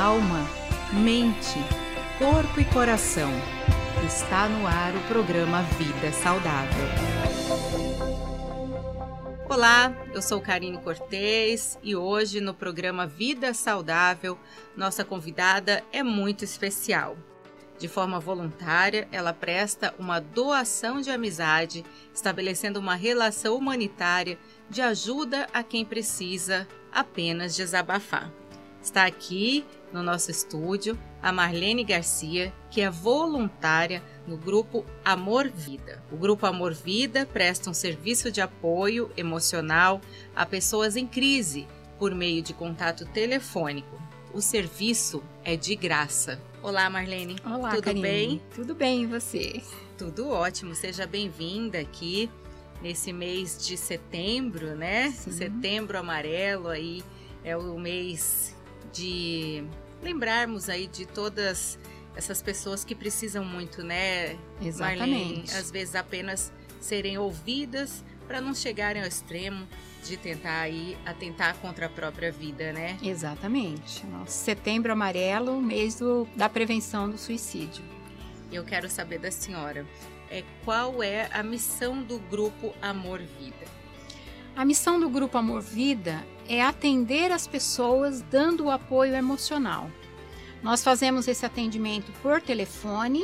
alma, mente, corpo e coração. Está no ar o programa Vida Saudável. Olá, eu sou Karine Cortez e hoje no programa Vida Saudável, nossa convidada é muito especial. De forma voluntária, ela presta uma doação de amizade, estabelecendo uma relação humanitária de ajuda a quem precisa apenas desabafar. Está aqui no nosso estúdio a Marlene Garcia, que é voluntária no Grupo Amor Vida. O Grupo Amor Vida presta um serviço de apoio emocional a pessoas em crise por meio de contato telefônico. O serviço é de graça. Olá, Marlene. Olá, tudo Karine. bem? Tudo bem, e você? Tudo ótimo. Seja bem-vinda aqui nesse mês de setembro, né? Sim. Setembro amarelo aí é o mês de lembrarmos aí de todas essas pessoas que precisam muito, né, Exatamente. Marlene? Às vezes apenas serem ouvidas para não chegarem ao extremo de tentar aí atentar contra a própria vida, né? Exatamente. Nosso Setembro Amarelo, mês da prevenção do suicídio. Eu quero saber da senhora, qual é a missão do Grupo Amor Vida? A missão do Grupo Amor Vida é atender as pessoas dando o apoio emocional. Nós fazemos esse atendimento por telefone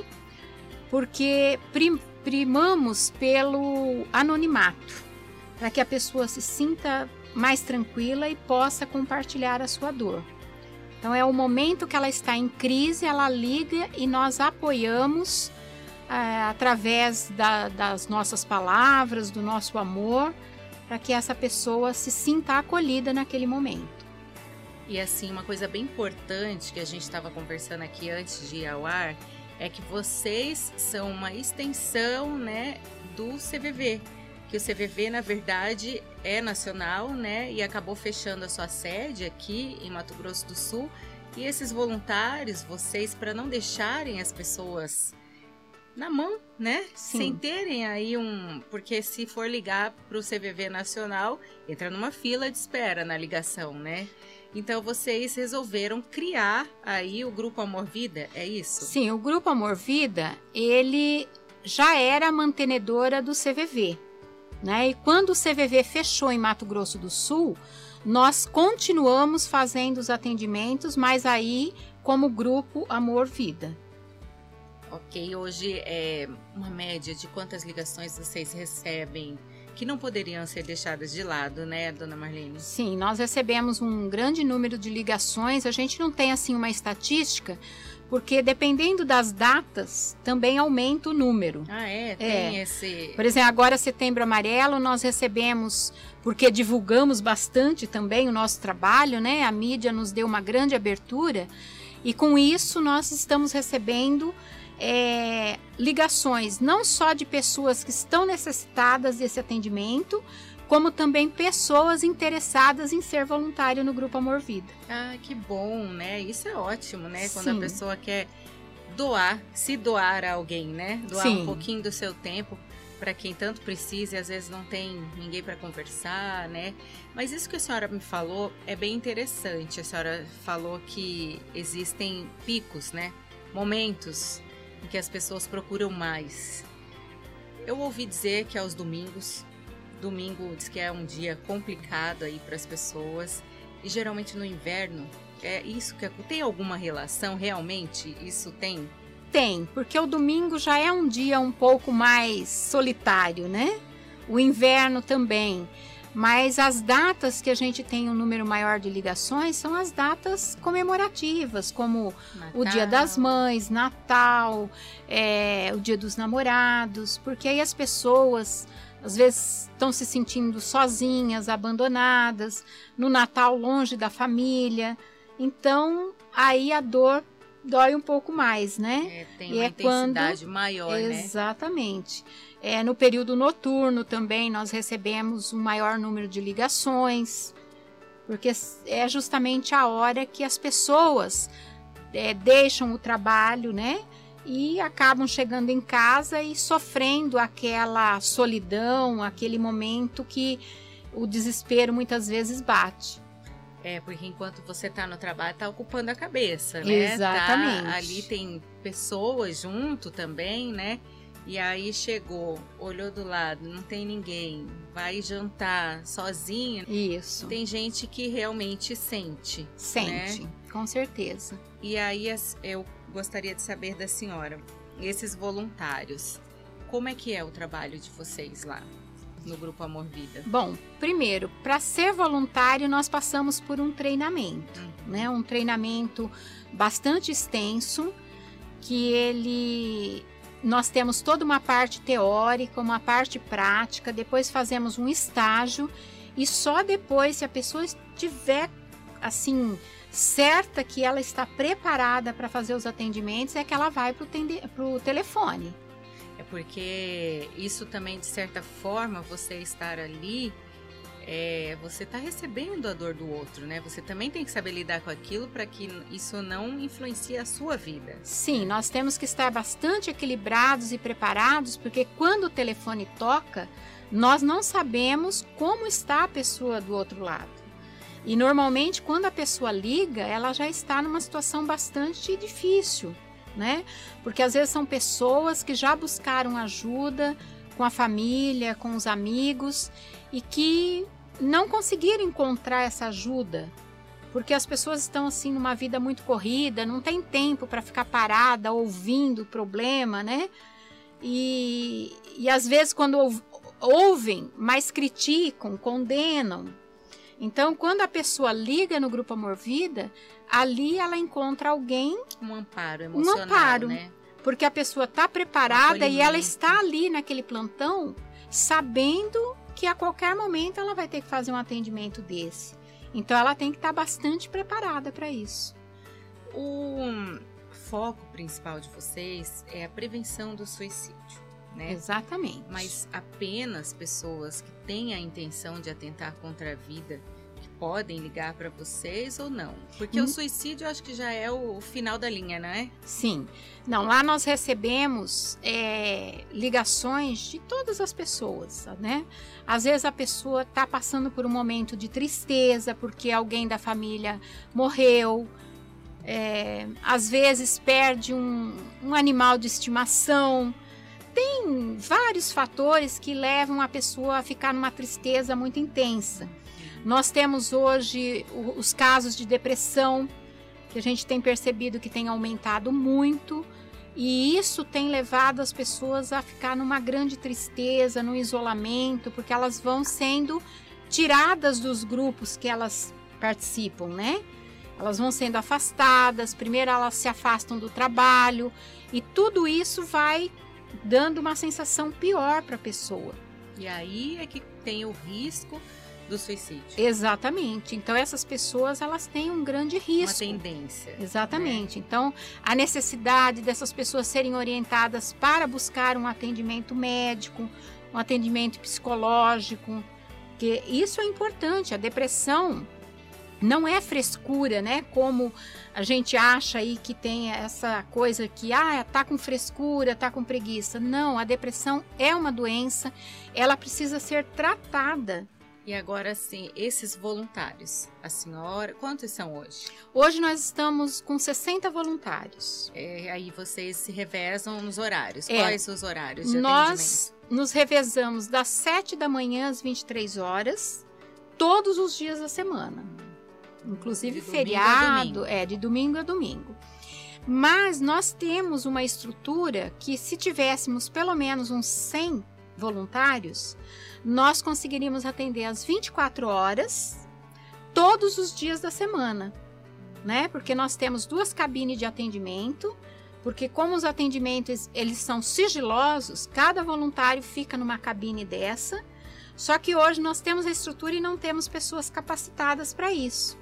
porque primamos pelo anonimato, para que a pessoa se sinta mais tranquila e possa compartilhar a sua dor. Então é o momento que ela está em crise, ela liga e nós apoiamos através das nossas palavras, do nosso amor, para que essa pessoa se sinta acolhida naquele momento. E assim, uma coisa bem importante que a gente estava conversando aqui antes de ir ao ar, é que vocês são uma extensão, né, do CVV, que o CVV, na verdade, é nacional, né, e acabou fechando a sua sede aqui em Mato Grosso do Sul. E esses voluntários, vocês, para não deixarem as pessoas na mão, né? Sim. Sem terem aí porque se for ligar para o CVV nacional, entra numa fila de espera na ligação, né? Então vocês resolveram criar aí o Grupo Amor Vida, é isso? Sim, o Grupo Amor Vida, ele já era a mantenedora do CVV, né? E quando o CVV fechou em Mato Grosso do Sul, nós continuamos fazendo os atendimentos, mas aí como Grupo Amor Vida. Ok, hoje é uma média de quantas ligações vocês recebem que não poderiam ser deixadas de lado, né, dona Marlene? Sim, nós recebemos um grande número de ligações. A gente não tem assim uma estatística, porque dependendo das datas, também aumenta o número. Ah, tem esse... Por exemplo, agora Setembro Amarelo, nós recebemos, porque divulgamos bastante também o nosso trabalho, né? A mídia nos deu uma grande abertura e com isso nós estamos recebendo ligações não só de pessoas que estão necessitadas desse atendimento, como também pessoas interessadas em ser voluntário no Grupo Amor Vida. Ah, que bom, né? Isso é ótimo, né? Quando Sim. a pessoa quer se doar a alguém, né? Doar Sim. um pouquinho do seu tempo para quem tanto precisa e às vezes não tem ninguém para conversar, né? Mas isso que a senhora me falou é bem interessante. A senhora falou que existem picos, né? Momentos em que as pessoas procuram mais. Eu ouvi dizer que aos domingos, domingo diz que é um dia complicado aí para as pessoas e geralmente no inverno, isso que tem alguma relação realmente? Isso tem? Tem, porque o domingo já é um dia um pouco mais solitário, né? O inverno também. Mas as datas que a gente tem um número maior de ligações são as datas comemorativas, como Natal. O Dia das Mães, Natal, o Dia dos Namorados, porque aí as pessoas às vezes estão se sentindo sozinhas, abandonadas, no Natal longe da família. Então, aí a dor dói um pouco mais, né? Tem uma intensidade maior, né? Exatamente. No período noturno também nós recebemos um maior número de ligações, porque é justamente a hora que as pessoas deixam o trabalho, né? E acabam chegando em casa e sofrendo aquela solidão, aquele momento que o desespero muitas vezes bate. Porque enquanto você está no trabalho, está ocupando a cabeça, né? Exatamente. Ali tem pessoas junto também, né? E aí chegou, olhou do lado, não tem ninguém, vai jantar sozinho. Isso. Tem gente que realmente sente. Sente, né? Com certeza. E aí eu gostaria de saber da senhora, esses voluntários, como é que é o trabalho de vocês lá no Grupo Amor Vida? Bom, primeiro, para ser voluntário, nós passamos por um treinamento, né? Um treinamento bastante extenso, que nós temos toda uma parte teórica, uma parte prática, depois fazemos um estágio e só depois, se a pessoa estiver, assim, certa que ela está preparada para fazer os atendimentos, é que ela vai para o telefone. É porque isso também, de certa forma, você estar ali, você está recebendo a dor do outro, né? Você também tem que saber lidar com aquilo para que isso não influencie a sua vida. Sim, nós temos que estar bastante equilibrados e preparados, porque quando o telefone toca, nós não sabemos como está a pessoa do outro lado. E normalmente, quando a pessoa liga, ela já está numa situação bastante difícil, né? Porque às vezes são pessoas que já buscaram ajuda com a família, com os amigos e que não conseguiram encontrar essa ajuda, porque as pessoas estão assim numa vida muito corrida, não tem tempo para ficar parada ouvindo o problema, né? E às vezes quando ouvem, mas criticam, condenam. Então, quando a pessoa liga no Grupo Amor Vida, ali ela encontra alguém... Um amparo emocional, um amparo, né? Porque a pessoa está preparada e ela está ali naquele plantão, sabendo que a qualquer momento ela vai ter que fazer um atendimento desse. Então, ela tem que estar bastante preparada para isso. O foco principal de vocês é a prevenção do suicídio, né? Exatamente. Mas apenas pessoas que têm a intenção de atentar contra a vida que podem ligar para vocês ou não? Porque o suicídio eu acho que já é o final da linha, né? Sim. Não, lá nós recebemos ligações de todas as pessoas, né? Às vezes a pessoa está passando por um momento de tristeza porque alguém da família morreu. Às vezes perde um animal de estimação. Tem vários fatores que levam a pessoa a ficar numa tristeza muito intensa. Nós temos hoje os casos de depressão, que a gente tem percebido que tem aumentado muito, e isso tem levado as pessoas a ficar numa grande tristeza, no isolamento, porque elas vão sendo tiradas dos grupos que elas participam, né? Elas vão sendo afastadas, primeiro elas se afastam do trabalho, e tudo isso vai dando uma sensação pior para a pessoa. E aí é que tem o risco do suicídio. Exatamente. Então, essas pessoas, elas têm um grande risco. Uma tendência. Exatamente. Então, a necessidade dessas pessoas serem orientadas para buscar um atendimento médico, um atendimento psicológico, que isso é importante. A depressão não é frescura, né? Como a gente acha aí que tem essa coisa que, tá com frescura, tá com preguiça. Não, a depressão é uma doença, ela precisa ser tratada. E agora, sim, esses voluntários, a senhora, quantos são hoje? Hoje nós estamos com 60 voluntários. Aí vocês se revezam nos horários. Quais os horários de Nós nos revezamos das 7 da manhã às 23 horas, todos os dias da semana. Inclusive feriado, de domingo a domingo. Mas nós temos uma estrutura que, se tivéssemos pelo menos uns 100 voluntários, nós conseguiríamos atender às 24 horas, todos os dias da semana, né? Porque nós temos 2 cabines de atendimento, porque como os atendimentos, eles são sigilosos, cada voluntário fica numa cabine dessa, só que hoje nós temos a estrutura e não temos pessoas capacitadas para isso.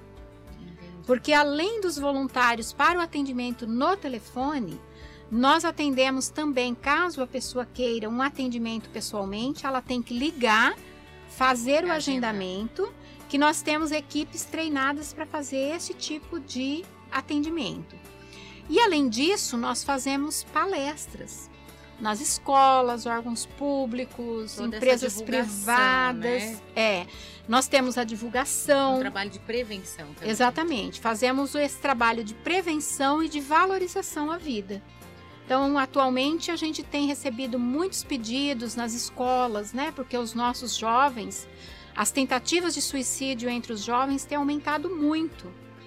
Porque além dos voluntários para o atendimento no telefone, nós atendemos também, caso a pessoa queira um atendimento pessoalmente, ela tem que ligar, fazer o agendamento, que nós temos equipes treinadas para fazer esse tipo de atendimento. E além disso, nós fazemos palestras. nas escolas, órgãos públicos, toda empresas privadas. Né? Nós temos a divulgação. Um trabalho de prevenção também. Exatamente. Fazemos esse trabalho de prevenção e de valorização à vida. Então, atualmente, a gente tem recebido muitos pedidos nas escolas, né? Porque os nossos jovens, as tentativas de suicídio entre os jovens têm aumentado muito.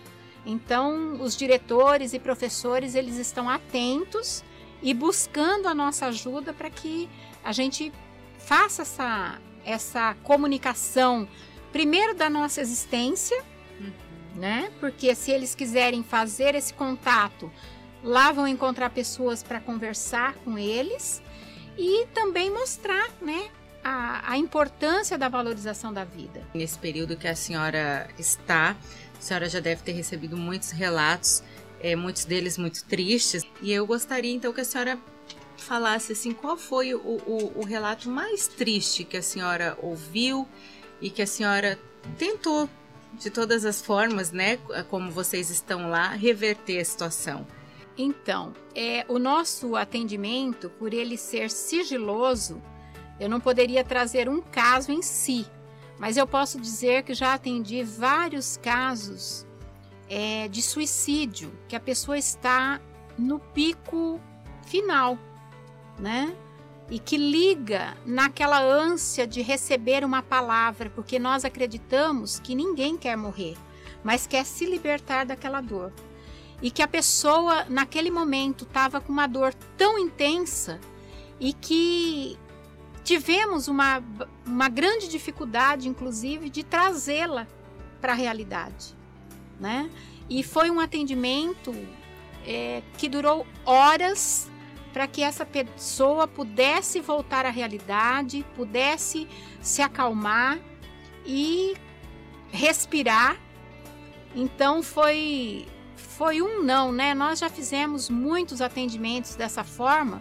Então, os diretores e professores, eles estão atentos e buscando a nossa ajuda para que a gente faça essa comunicação, primeiro da nossa existência, né? Porque se eles quiserem fazer esse contato, lá vão encontrar pessoas para conversar com eles e também mostrar, né, a importância da valorização da vida. Nesse período que a senhora está, a senhora já deve ter recebido muitos relatos, muitos deles muito tristes, e eu gostaria então que a senhora falasse assim, qual foi o relato mais triste que a senhora ouviu e que a senhora tentou, de todas as formas, né, como vocês estão lá, reverter a situação. Então, o nosso atendimento, por ele ser sigiloso, eu não poderia trazer um caso em si, mas eu posso dizer que já atendi vários casos de suicídio, que a pessoa está no pico final, né? E que liga naquela ânsia de receber uma palavra, porque nós acreditamos que ninguém quer morrer, mas quer se libertar daquela dor. E que a pessoa, naquele momento, estava com uma dor tão intensa e que tivemos uma grande dificuldade, inclusive, de trazê-la para a realidade, né? E foi um atendimento que durou horas para que essa pessoa pudesse voltar à realidade, pudesse se acalmar e respirar. Então foi um não, né? Nós já fizemos muitos atendimentos dessa forma,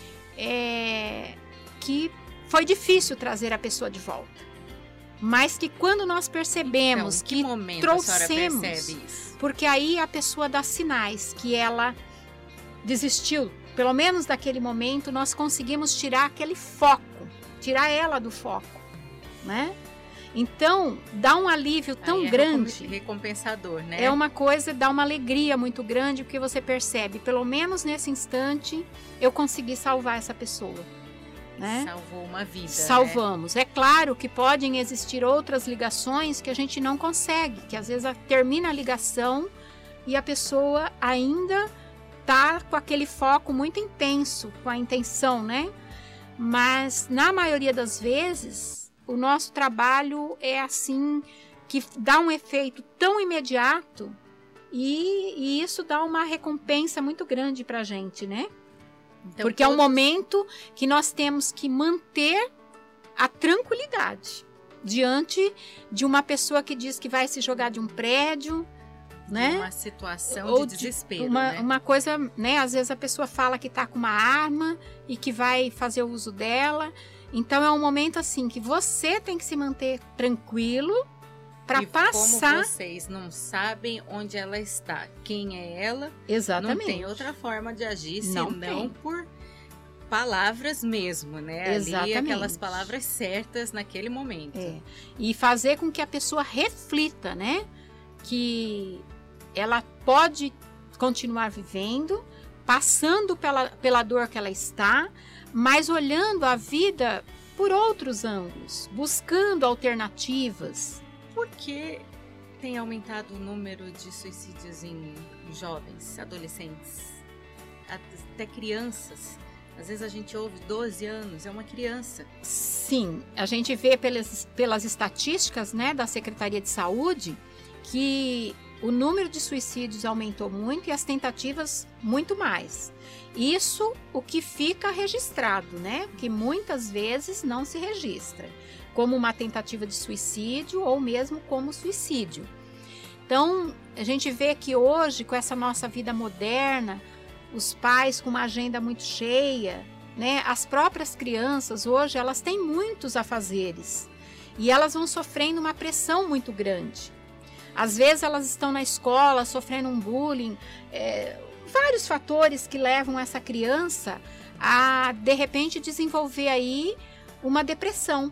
que foi difícil trazer a pessoa de volta. Mas que quando nós percebemos que momento trouxemos, a senhora percebe isso? Porque aí a pessoa dá sinais que ela desistiu. Pelo menos daquele momento nós conseguimos tirar aquele foco, tirar ela do foco, né? Então, dá um alívio tão grande. Recompensador, né? É uma coisa, dá uma alegria muito grande, porque você percebe, pelo menos nesse instante, eu consegui salvar essa pessoa, né? Salvou uma vida. Salvamos. Né? É claro que podem existir outras ligações que a gente não consegue, que às vezes termina a ligação e a pessoa ainda tá com aquele foco muito intenso, com a intenção, né? Mas, na maioria das vezes, o nosso trabalho é assim, que dá um efeito tão imediato e isso dá uma recompensa muito grande pra gente, né? Então, porque é um momento que nós temos que manter a tranquilidade diante de uma pessoa que diz que vai se jogar de um prédio, né? Uma situação ou de desespero, uma coisa, né? Às vezes a pessoa fala que está com uma arma e que vai fazer o uso dela. Então é um momento assim que você tem que se manter tranquilo para passar. Como vocês não sabem onde ela está, quem é ela, exatamente, não tem outra forma de agir senão por palavras mesmo, né? Exatamente. Ali aquelas palavras certas naquele momento. E fazer com que a pessoa reflita, né? Que ela pode continuar vivendo, passando pela dor que ela está, mas olhando a vida por outros ângulos, buscando alternativas. Por que tem aumentado o número de suicídios em jovens, adolescentes, até crianças? Às vezes a gente ouve 12 anos, é uma criança. Sim, a gente vê pelas estatísticas, né, da Secretaria de Saúde que o número de suicídios aumentou muito e as tentativas muito mais. Isso o que fica registrado, né? Que muitas vezes não se registra como uma tentativa de suicídio ou mesmo como suicídio. Então, a gente vê que hoje, com essa nossa vida moderna, os pais com uma agenda muito cheia, né? As próprias crianças hoje, elas têm muitos afazeres e elas vão sofrendo uma pressão muito grande. Às vezes elas estão na escola sofrendo um bullying, vários fatores que levam essa criança a, de repente, desenvolver aí uma depressão.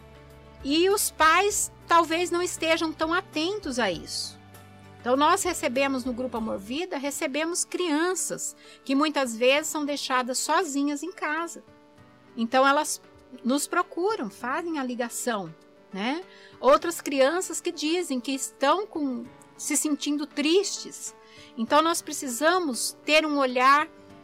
E os pais talvez não estejam tão atentos a isso. Então, nós recebemos no Grupo Amor Vida, recebemos crianças que muitas vezes são deixadas sozinhas em casa. Então, elas nos procuram, fazem a ligação, né? Outras crianças que dizem que estão se sentindo tristes. Então, nós precisamos ter um olhar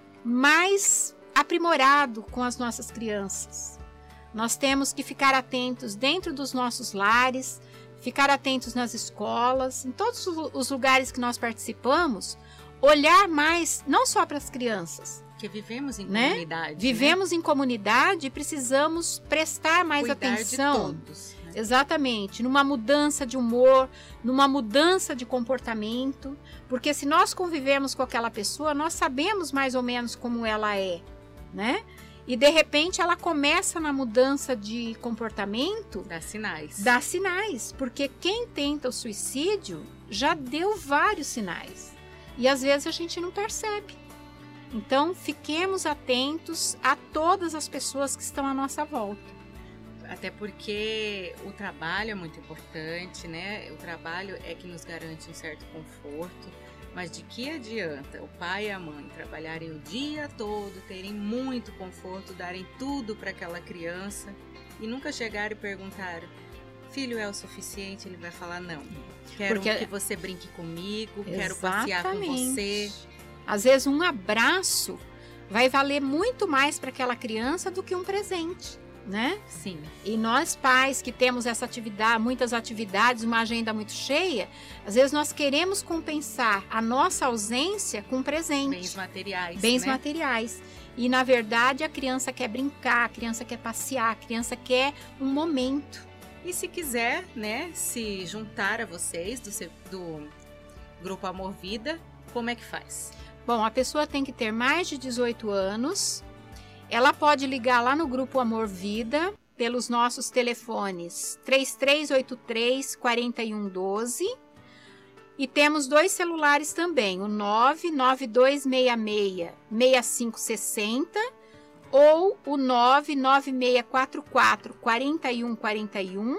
mais aprimorado com as nossas crianças. Nós temos que ficar atentos dentro dos nossos lares, ficar atentos nas escolas, em todos os lugares que nós participamos, olhar mais, não só para as crianças. Porque vivemos em comunidade. Vivemos em comunidade e precisamos prestar mais atenção. De todos, né? Exatamente, numa mudança de humor, numa mudança de comportamento, porque se nós convivemos com aquela pessoa, nós sabemos mais ou menos como ela é, né? E de repente ela começa na mudança de comportamento. Dá sinais. Dá sinais, porque quem tenta o suicídio já deu vários sinais. E às vezes a gente não percebe. Então fiquemos atentos a todas as pessoas que estão à nossa volta. Até porque o trabalho é muito importante, né? O trabalho é que nos garante um certo conforto. Mas de que adianta o pai e a mãe trabalharem o dia todo, terem muito conforto, darem tudo para aquela criança e nunca chegarem e perguntar: filho, é o suficiente? Ele vai falar: não. Quero que você brinque comigo, quero passear com você. Às vezes um abraço vai valer muito mais para aquela criança do que um presente, né? Sim. E nós pais que temos essa atividade, muitas atividades, uma agenda muito cheia, às vezes nós queremos compensar a nossa ausência com presente. Bens materiais. Bens materiais. E na verdade a criança quer brincar, a criança quer passear, a criança quer um momento. E se quiser, né, se juntar a vocês do Grupo Amor Vida, como é que faz? Bom, a pessoa tem que ter mais de 18 anos. Ela pode ligar lá no Grupo Amor Vida pelos nossos telefones 3383-4112 e temos 2 celulares também, o 99266-6560 ou o 99644-4141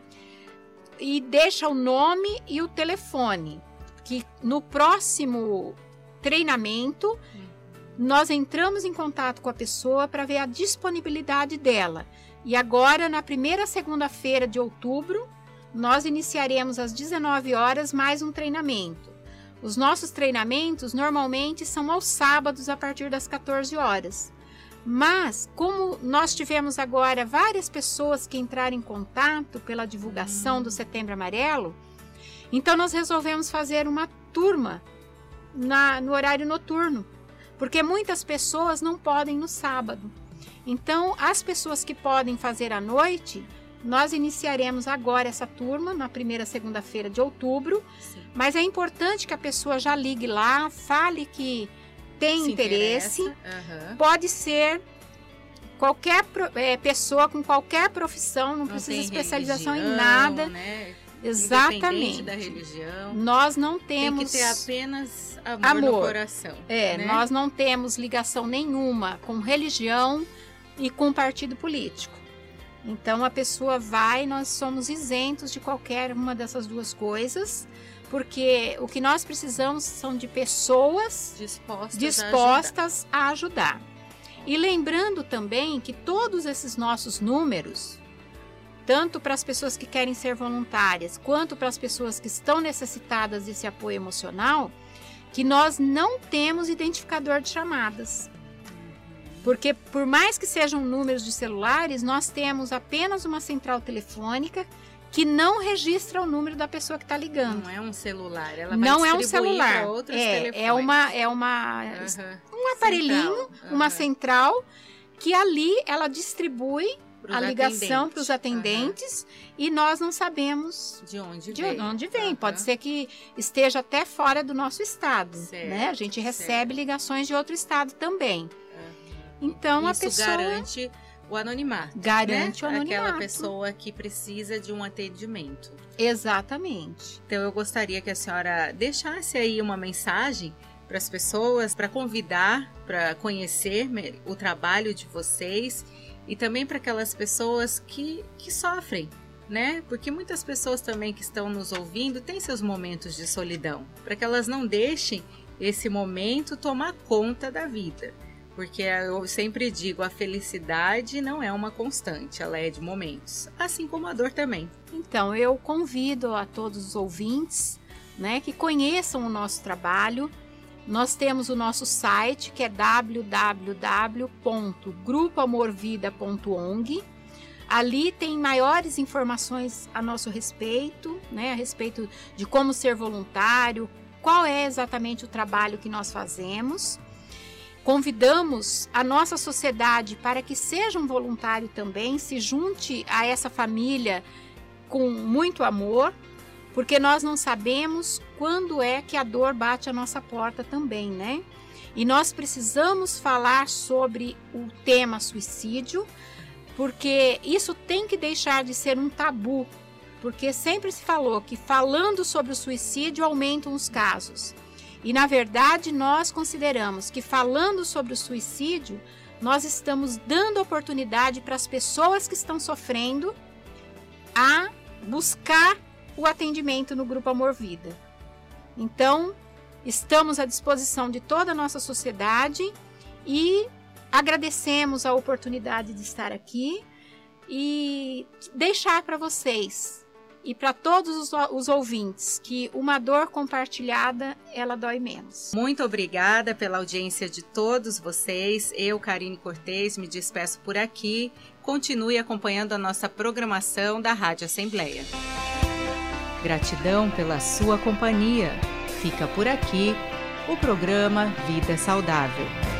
e deixa o nome e o telefone, que no próximo treinamento nós entramos em contato com a pessoa para ver a disponibilidade dela. E agora, na primeira segunda-feira de outubro, nós iniciaremos às 19 horas mais um treinamento. Os nossos treinamentos normalmente são aos sábados a partir das 14 horas. Mas, como nós tivemos agora várias pessoas que entraram em contato pela divulgação do Setembro Amarelo, então nós resolvemos fazer uma turma no horário noturno. Porque muitas pessoas não podem no sábado. Então, as pessoas que podem fazer à noite, nós iniciaremos agora essa turma, na primeira segunda-feira de outubro. Sim. Mas é importante que a pessoa já ligue lá, fale que tem interesse. Uhum. Pode ser qualquer pessoa com qualquer profissão, não precisa especialização em nada. Né? Exatamente. Independente da religião. Nós não temos... Tem que ter apenas amor no coração. Né? Nós não temos ligação nenhuma com religião e com partido político. Então a pessoa vai, nós somos isentos de qualquer uma dessas duas coisas, porque o que nós precisamos são de pessoas dispostas a ajudar. E lembrando também que todos esses nossos números, tanto para as pessoas que querem ser voluntárias, quanto para as pessoas que estão necessitadas desse apoio emocional, que nós não temos identificador de chamadas. Porque por mais que sejam números de celulares, nós temos apenas uma central telefônica que não registra o número da pessoa que está ligando. Não é um celular, ela vai não é um celular, outros telefones. Um aparelhinho, uma central, que ali ela distribui a ligação para os atendentes e nós não sabemos de onde vem. Pode ser que esteja até fora do nosso estado, né? A gente recebe ligações de outro estado também. Então isso a pessoa garante o anonimato. Garante, né? O anonimato. Aquela pessoa que precisa de um atendimento. Exatamente. Então eu gostaria que a senhora deixasse aí uma mensagem para as pessoas, para convidar, para conhecer o trabalho de vocês e também para aquelas pessoas que sofrem, né? Porque muitas pessoas também que estão nos ouvindo têm seus momentos de solidão, para que elas não deixem esse momento tomar conta da vida. Porque eu sempre digo, a felicidade não é uma constante, ela é de momentos, assim como a dor também. Então, eu convido a todos os ouvintes, né, que conheçam o nosso trabalho. Nós temos o nosso site, que é www.grupoamorvida.ong. Ali tem maiores informações a nosso respeito, né, a respeito de como ser voluntário, qual é exatamente o trabalho que nós fazemos. Convidamos a nossa sociedade para que seja um voluntário também, se junte a essa família com muito amor, porque nós não sabemos quando é que a dor bate a nossa porta também, né? E nós precisamos falar sobre o tema suicídio, porque isso tem que deixar de ser um tabu, porque sempre se falou que falando sobre o suicídio aumentam os casos. E, na verdade, nós consideramos que falando sobre o suicídio, nós estamos dando oportunidade para as pessoas que estão sofrendo a buscar o atendimento no Grupo Amor Vida. Então, estamos à disposição de toda a nossa sociedade e agradecemos a oportunidade de estar aqui e deixar para vocês e para todos os ouvintes que uma dor compartilhada, ela dói menos. Muito obrigada pela audiência de todos vocês. Eu, Karine Cortez, me despeço por aqui. Continue acompanhando a nossa programação da Rádio Assembleia. Gratidão pela sua companhia. Fica por aqui o programa Vida Saudável.